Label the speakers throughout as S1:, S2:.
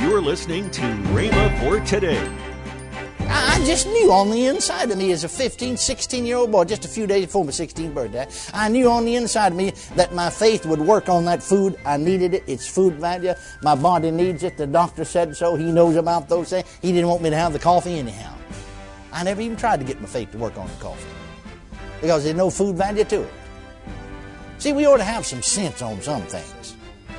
S1: You're listening to Rhema for Today.
S2: I just knew on the inside of me as a 15, 16-year-old boy, just a few days before my 16th birthday, I knew on the inside of me that my faith would work on that food. I needed it. It's food value. My body needs it. The doctor said so. He knows about those things. He didn't want me to have the coffee anyhow. I never even tried to get my faith to work on the coffee because there's no food value to it. See, we ought to have some sense on some things.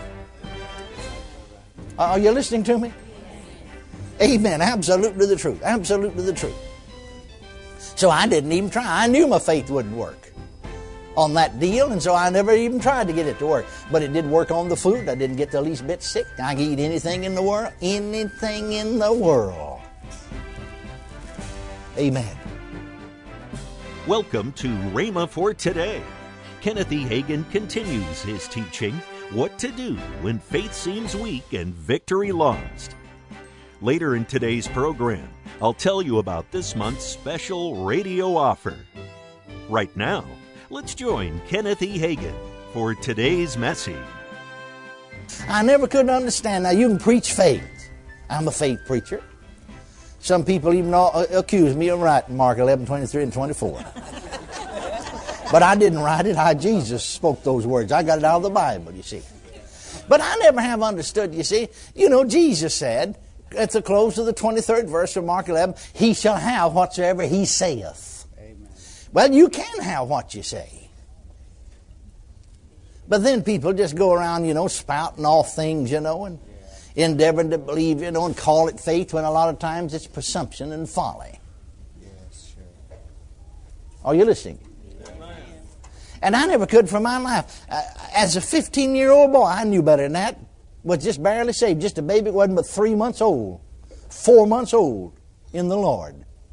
S2: Are you listening to me? Amen. Absolutely the truth. Absolutely the truth. So I didn't even try. I knew my faith wouldn't work on that deal, and so I never even tried to get it to work. But it did work on the food. I didn't get the least bit sick. I could eat anything in the world. Anything in the world. Amen.
S1: Welcome to Rhema for Today. Kenneth E. Hagin continues his teaching, What to Do When Faith Seems Weak and Victory Lost. Later in today's program, I'll tell you about this month's special radio offer. Right now, let's join Kenneth E. Hagin for today's message.
S2: I never could understand. Now, you can preach faith. I'm a faith preacher. Some people even accuse me of writing Mark 11, 23, and 24. But I didn't write it. Jesus spoke those words. I got it out of the Bible, you see. But I never have understood, you see. You know, Jesus said, at the close of the 23rd verse of Mark 11, he shall have whatsoever he saith. Amen. Well, you can have what you say. But then people just go around, spouting off things, and endeavoring to believe, and call it faith when a lot of times it's presumption and folly. Yes, sure. Are you listening? Amen. And I never could for my life. As a 15-year-old boy, I knew better than that. Was just barely saved, just a baby, wasn't but 3 months old, 4 months old in the Lord.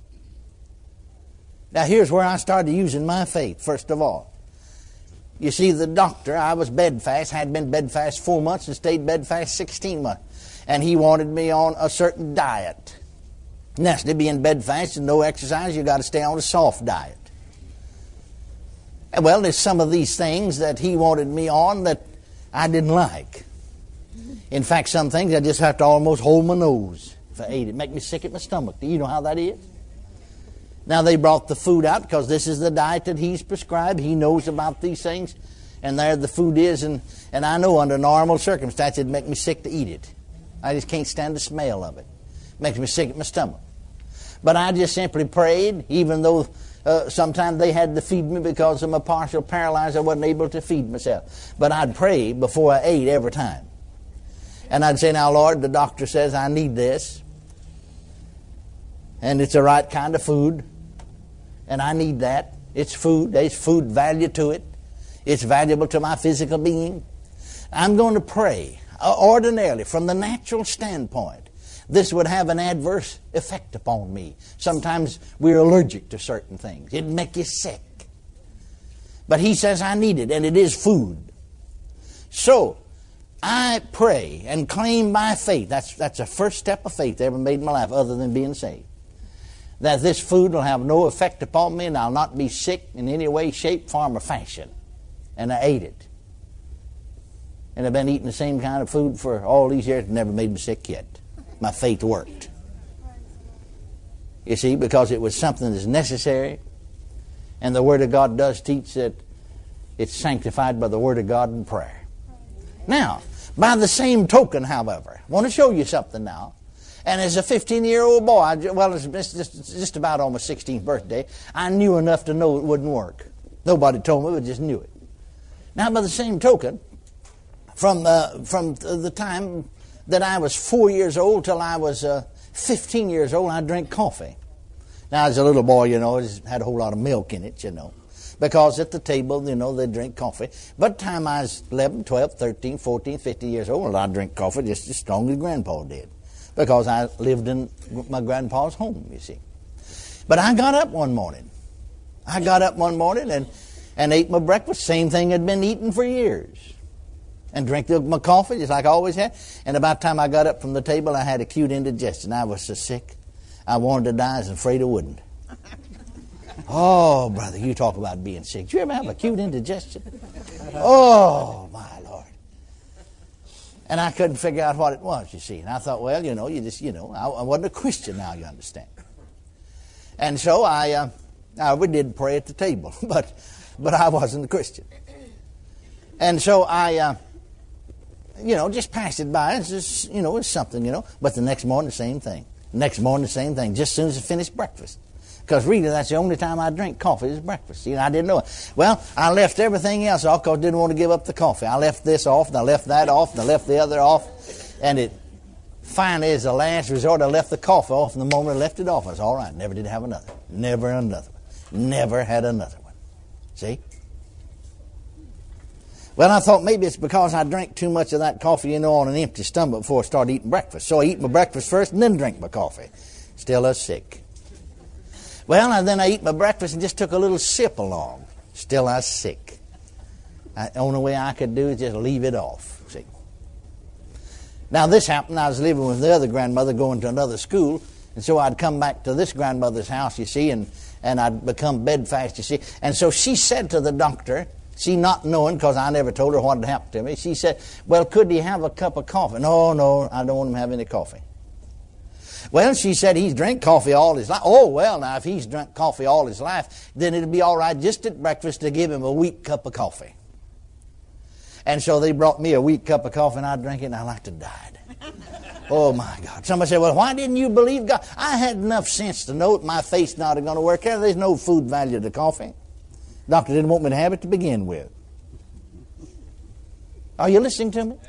S2: Now here's where I started using my faith, first of all. You see, the doctor, I was bedfast, had been bedfast 4 months and stayed bedfast 16 months. And he wanted me on a certain diet. Naturally, being bedfast and no exercise, you got to stay on a soft diet. And well, there's some of these things that he wanted me on that I didn't like. In fact, some things I just have to almost hold my nose if I ate it. Make me sick at my stomach. Do you know how that is? Now, they brought the food out because this is the diet that he's prescribed. He knows about these things. And there the food is. And I know under normal circumstances it'd make me sick to eat it. I just can't stand the smell of it. It makes me sick at my stomach. But I just simply prayed, even though sometimes they had to feed me because of my partial paralysis. I wasn't able to feed myself. But I'd pray before I ate every time. And I'd say, now, Lord, the doctor says I need this. And it's the right kind of food. And I need that. It's food. There's food value to it. It's valuable to my physical being. I'm going to pray. Ordinarily, from the natural standpoint, this would have an adverse effect upon me. Sometimes we're allergic to certain things. It'd make you sick. But he says I need it, and it is food. So, I pray and claim by faith, that's the first step of faith I ever made in my life other than being saved, that this food will have no effect upon me and I'll not be sick in any way, shape, form, or fashion. And I ate it. And I've been eating the same kind of food for all these years. It never made me sick yet. My faith worked. You see, because it was something that's necessary. And the Word of God does teach that it's sanctified by the Word of God and prayer. Now, by the same token, however, I want to show you something now. And as a 15-year-old boy, it's just about on my 16th birthday, I knew enough to know it wouldn't work. Nobody told me, I just knew it. Now, by the same token, from the time that I was 4 years old till I was 15 years old, I drank coffee. Now, as a little boy, it just had a whole lot of milk in it, Because at the table, they drink coffee. By the time I was 11, 12, 13, 14, 15 years old, I'd drink coffee just as strong as Grandpa did. Because I lived in my grandpa's home, you see. But I got up one morning. And ate my breakfast, same thing I'd been eating for years. And drank my coffee just like I always had. And about the time I got up from the table, I had acute indigestion. I was so sick, I wanted to die. I was afraid I wouldn't. Oh, brother, you talk about being sick. Did you ever have acute indigestion? Oh, my Lord. And I couldn't figure out what it was, you see. And I thought, well, I wasn't a Christian now, you understand. And so we did pray at the table, but I wasn't a Christian. And so I, just passed it by. It's just, it's something, But the next morning, the same thing. Next morning, the same thing, just as soon as I finished breakfast. Because really, that's the only time I drink coffee is breakfast. See, I didn't know it. Well, I left everything else off because I didn't want to give up the coffee. I left this off, and I left that off, and I left the other off. And it finally, as a last resort, I left the coffee off. And the moment I left it off, I was all right. Never did have another. Never another one. Never had another one. See? Well, I thought maybe it's because I drank too much of that coffee, on an empty stomach before I started eating breakfast. So I eat my breakfast first and then drink my coffee. Still was sick. Well, and then I eat my breakfast and just took a little sip along. Still I was sick. The only way I could do is just leave it off. See? Now this happened, I was living with the other grandmother going to another school, and so I'd come back to this grandmother's house, you see, and I'd become bedfast, you see. And so she said to the doctor, she not knowing, because I never told her what had happened to me, she said, well, could he have a cup of coffee? No, I don't want him to have any coffee. Well, she said he's drank coffee all his life. Oh, well, now, if he's drank coffee all his life, then it'd be all right just at breakfast to give him a weak cup of coffee. And so they brought me a weak cup of coffee, and I drank it, and I like to die. Oh, my God. Somebody said, well, why didn't you believe God? I had enough sense to know that my faith's not going to work. There's no food value to coffee. The doctor didn't want me to have it to begin with. Are you listening to me?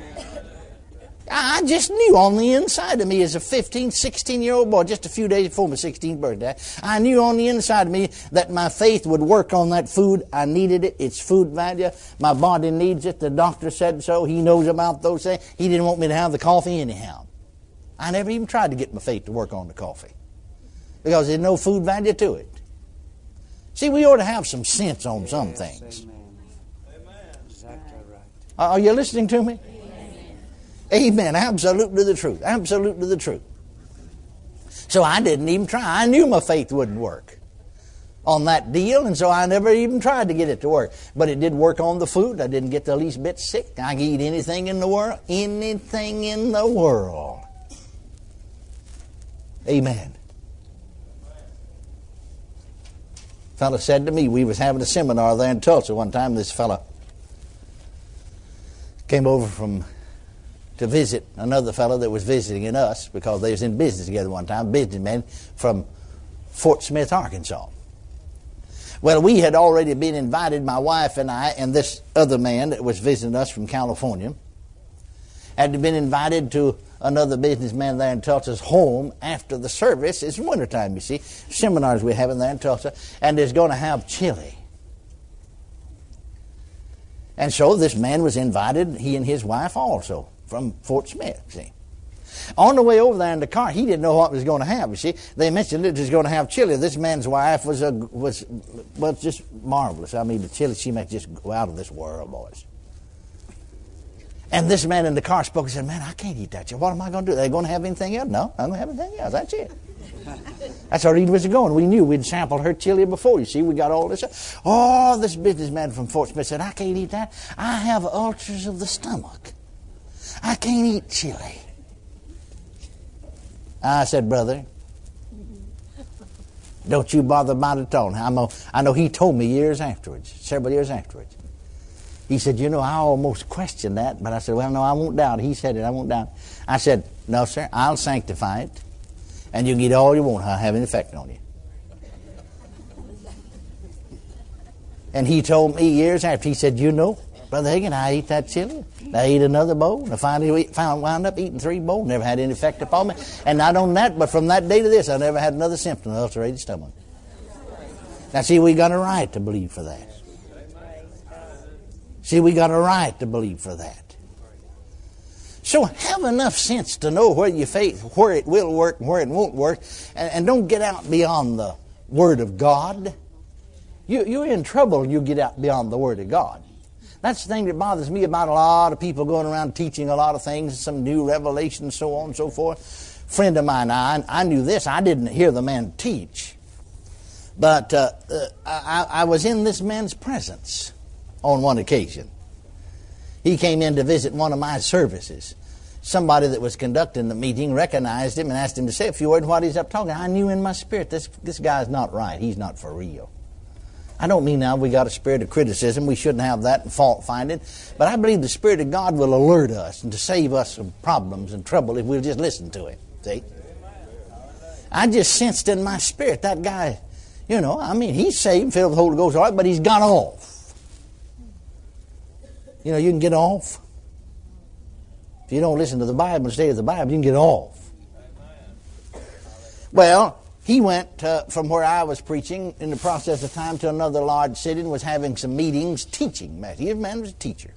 S2: I just knew on the inside of me as a 15, 16-year-old boy, just a few days before my 16th birthday, I knew on the inside of me that my faith would work on that food. I needed it. It's food value. My body needs it. The doctor said so. He knows about those things. He didn't want me to have the coffee anyhow. I never even tried to get my faith to work on the coffee because there's no food value to it. See, we ought to have some sense on some things.
S3: Amen. Exactly right.
S2: Are you listening to me? Amen. Absolutely the truth. Absolutely the truth. So I didn't even try. I knew my faith wouldn't work on that deal, and so I never even tried to get it to work. But it did work on the food. I didn't get the least bit sick. I could eat anything in the world. Anything in the world. Amen. A fellow said to me, we was having a seminar there in Tulsa one time. This fellow came over to visit another fellow that was visiting us because they was in business together one time, businessman from Fort Smith, Arkansas. Well, we had already been invited, my wife and I, and this other man that was visiting us from California, had been invited to another businessman there in Tulsa's home after the service. It's wintertime, you see. Seminars we're having there in Tulsa, and there's going to have chili. And so this man was invited, he and his wife also, from Fort Smith, see. On the way over there in the car, he didn't know what was going to have, you see. They mentioned it was going to have chili. This man's wife was just marvelous. I mean, the chili she makes just go out of this world, boys. And this man in the car spoke and said, man, I can't eat that chili. What am I going to do? Are they going to have anything else? No, I'm going to have anything else. That's it. That's how it was going. We knew we'd sampled her chili before, you see. We got all this. Oh, this businessman from Fort Smith said, I can't eat that. I have ulcers of the stomach. I can't eat chili. I said, brother, don't you bother about it at all. I know he told me several years afterwards. He said, I almost questioned that, but I said, well, no, I won't doubt it. He said it, I won't doubt it. I said, no, sir, I'll sanctify it, and you can eat all you want. I'll have an effect on you. And he told me years after, he said, Brother Hagin, I ate that chili. I ate another bowl. And I finally wound up eating 3 bowls. Never had any effect upon me. And not on that, but from that day to this, I never had another symptom of ulcerated stomach. Now, see, we got a right to believe for that. See, we got a right to believe for that. So have enough sense to know where your faith, where it will work and where it won't work. And don't get out beyond the Word of God. You're in trouble when you get out beyond the Word of God. That's the thing that bothers me about a lot of people going around teaching a lot of things, some new revelation, so on and so forth. Friend of mine, I knew this. I didn't hear the man teach. But I was in this man's presence on one occasion. He came in to visit one of my services. Somebody that was conducting the meeting recognized him and asked him to say a few words while he's up talking. I knew in my spirit, this guy's not right. He's not for real. I don't mean now we got a spirit of criticism. We shouldn't have that and fault finding. But I believe the Spirit of God will alert us and to save us from problems and trouble if we'll just listen to Him. See? I just sensed in my spirit that guy, he's saved, filled with the Holy Ghost, all right, but he's got off. You can get off. If you don't listen to the Bible and stay with the Bible, you can get off. Well, he went from where I was preaching in the process of time to another large city and was having some meetings teaching. He was a teacher.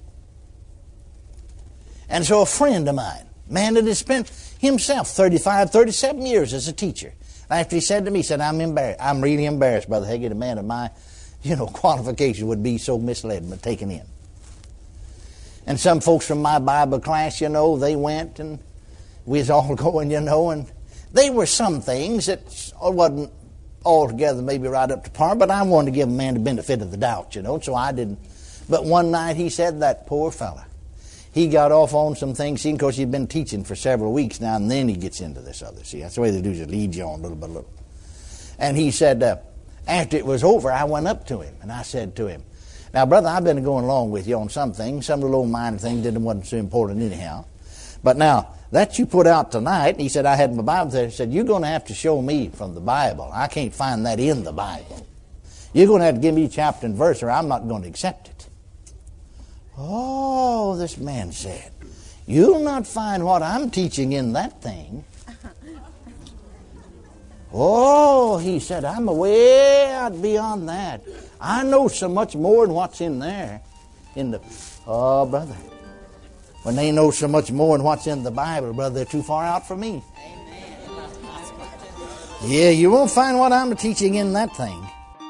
S2: And so a friend of mine, man that had spent himself 35, 37 years as a teacher. After he said to me, he said, I'm embarrassed. I'm really embarrassed, Brother Hagin. A man of my, qualification would be so misled and taken in. And some folks from my Bible class, they went and we was all going, and they were some things that wasn't altogether maybe right up to par, but I wanted to give a man the benefit of the doubt, so I didn't. But one night he said, that poor fella, he got off on some things, because he'd been teaching for several weeks now, and then he gets into this other. See, that's the way they do, just lead you on little by little. And he said, after it was over, I went up to him, and I said to him, now, brother, I've been going along with you on some things, some little minor things that wasn't so important anyhow. But now, that you put out tonight, he said, I had my Bible there, he said, you're going to have to show me from the Bible. I can't find that in the Bible. You're going to have to give me chapter and verse, or I'm not going to accept it. Oh, this man said, you'll not find what I'm teaching in that thing. Oh, he said, I'm way out beyond that. I know so much more than what's in there. Oh, brother. When they know so much more than what's in the Bible, brother, they're too far out for me. Amen. Yeah, you won't find what I'm teaching in that thing.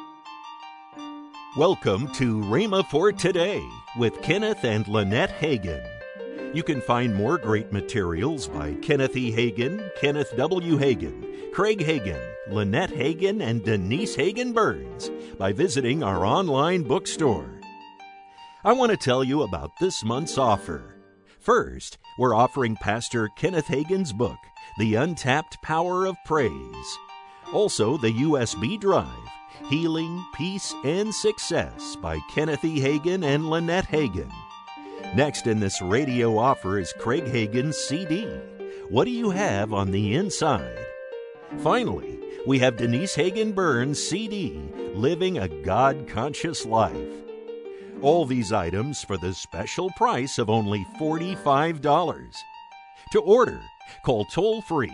S1: Welcome to Rhema for Today with Kenneth and Lynette Hagin. You can find more great materials by Kenneth E. Hagin, Kenneth W. Hagin, Craig Hagin, Lynette Hagin, and Denise Hagin Burns by visiting our online bookstore. I want to tell you about this month's offer. First, we're offering Pastor Kenneth Hagin's book, The Untapped Power of Praise. Also, the USB drive, Healing, Peace, and Success by Kenneth E. Hagin and Lynette Hagin. Next in this radio offer is Craig Hagin's CD, What Do You Have on the Inside? Finally, we have Denise Hagin Burns' CD, Living a God-Conscious Life. All these items for the special price of only $45. To order, call toll-free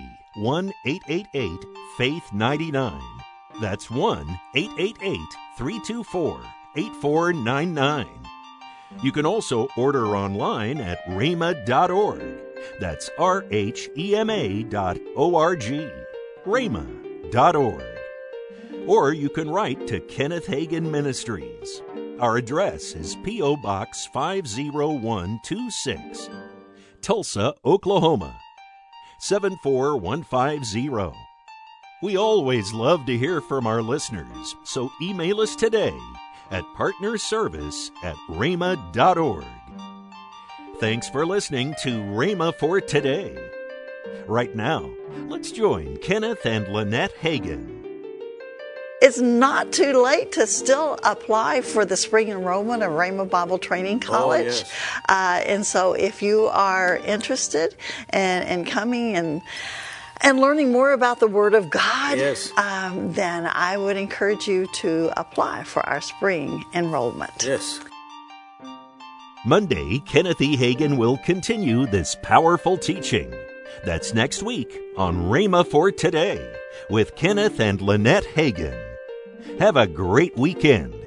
S1: 1-888-FAITH-99. That's 1-888-324-8499. You can also order online at rhema.org. That's RHEMA.org. rhema.org. Or you can write to Kenneth Hagin Ministries. Our address is P.O. Box 50126, Tulsa, Oklahoma 74150. We always love to hear from our listeners, so email us today at partnerservice@rhema.org. Thanks for listening to Rhema for Today. Right now, let's join Kenneth and Lynette Hagin.
S4: It's not too late to still apply for the spring enrollment of Rhema Bible Training College.
S3: Oh, yes.
S4: And so if you are interested in coming and learning more about the Word of God,
S3: Yes.
S4: then I would encourage you to apply for our spring enrollment.
S3: Yes.
S1: Monday, Kenneth E. Hagin will continue this powerful teaching. That's next week on Rhema for Today with Kenneth and Lynette Hagin. Have a great weekend.